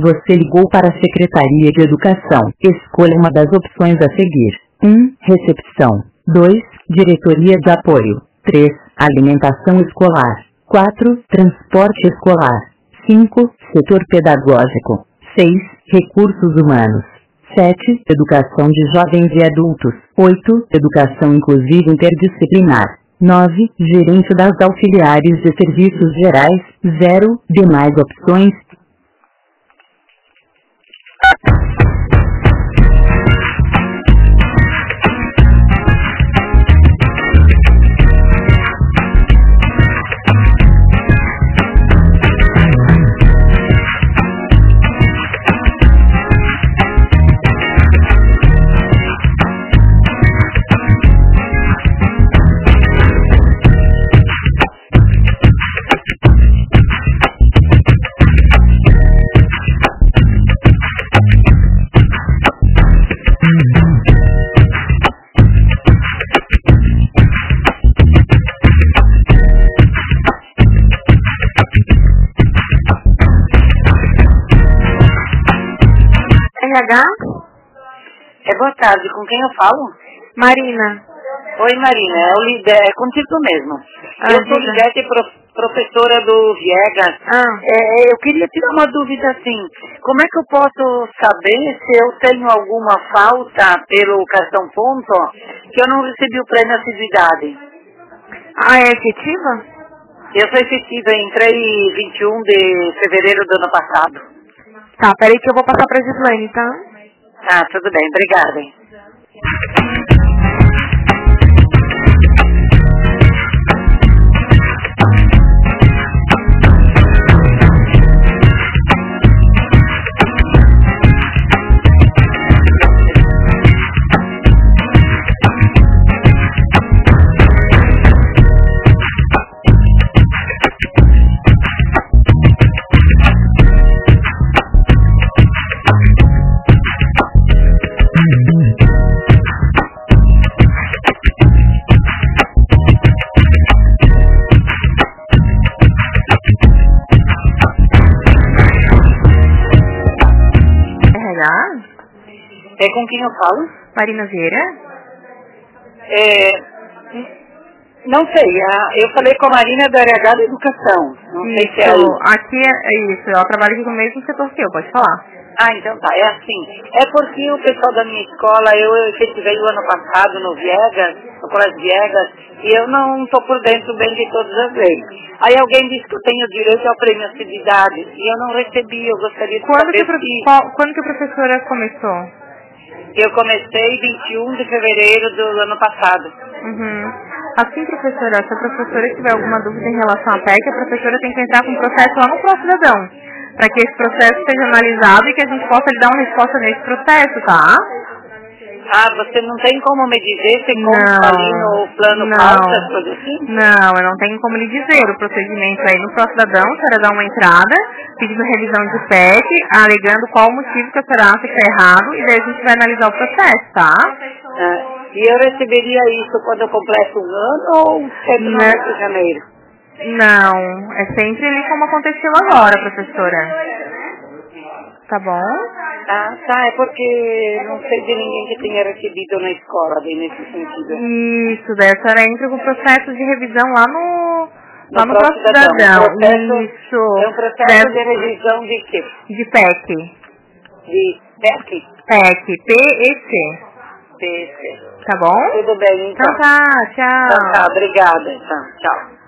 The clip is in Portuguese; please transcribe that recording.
Você ligou para a Secretaria de Educação. Escolha uma das opções a seguir. 1. Recepção. 2. Diretoria de Apoio. 3. Alimentação escolar. 4. Transporte escolar. 5. Setor pedagógico. 6. Recursos humanos. 7. Educação de jovens e adultos. 8. Educação inclusiva interdisciplinar. 9. Gerente das auxiliares de serviços gerais. 0. Demais opções. RH? Boa tarde, com quem eu falo? Marina. Oi Marina, é contigo mesmo. Eu sou Lidete, professora do Viegas. Eu queria tirar uma dúvida assim, como é que eu posso saber se eu tenho alguma falta pelo cartão ponto que eu não recebi o prêmio assiduidade? É efetiva? Eu sou efetiva, entrei 21 de fevereiro do ano passado. Tá, peraí que eu vou passar pra Gislaine, tá? Tudo bem, obrigada. Hein? Com quem eu falo? Marina Vieira? Não sei, eu falei com a Marina do RH da Educação. Não sei se é aí. Aqui é isso, eu trabalho aqui no mesmo setor que eu, pode falar. Então tá, é assim. É porque o pessoal da minha escola, eu efetivei o ano passado no Viegas, no Colégio Viegas, e eu não estou por dentro bem de todas as leis. Aí alguém disse que eu tenho direito ao prêmio assiduidade, e eu não recebi, eu gostaria de saber Quando que a professora começou? Eu comecei 21 de fevereiro do ano passado. Assim, professora, se a professora tiver alguma dúvida em relação à PEC, a professora tem que entrar com um processo lá no Procidadão, para que esse processo seja analisado e que a gente possa lhe dar uma resposta nesse processo, tá? Você não tem como me dizer se consta ali no plano pauta, coisa assim? Não, eu não tenho como lhe dizer. O procedimento aí no Procidadão, a senhora dá uma entrada, pedindo revisão de PEC, alegando qual o motivo que a senhora acha que está errado, e daí a gente vai analisar o processo, tá? E eu receberia isso quando eu completo um ano ou sempre no mês de janeiro? Não, é sempre ali como aconteceu agora, professora. Tá bom? É porque não sei de ninguém que tenha recebido na escola, bem nesse sentido. Isso, daí a senhora entra com o processo de revisão lá no Procidadão. Isso. É um processo de revisão de quê? De PEC. De PEC? PEC, PEC. PEC. Tá bom? Tudo bem, então. Então tá, tchau. Obrigada, então. Tchau.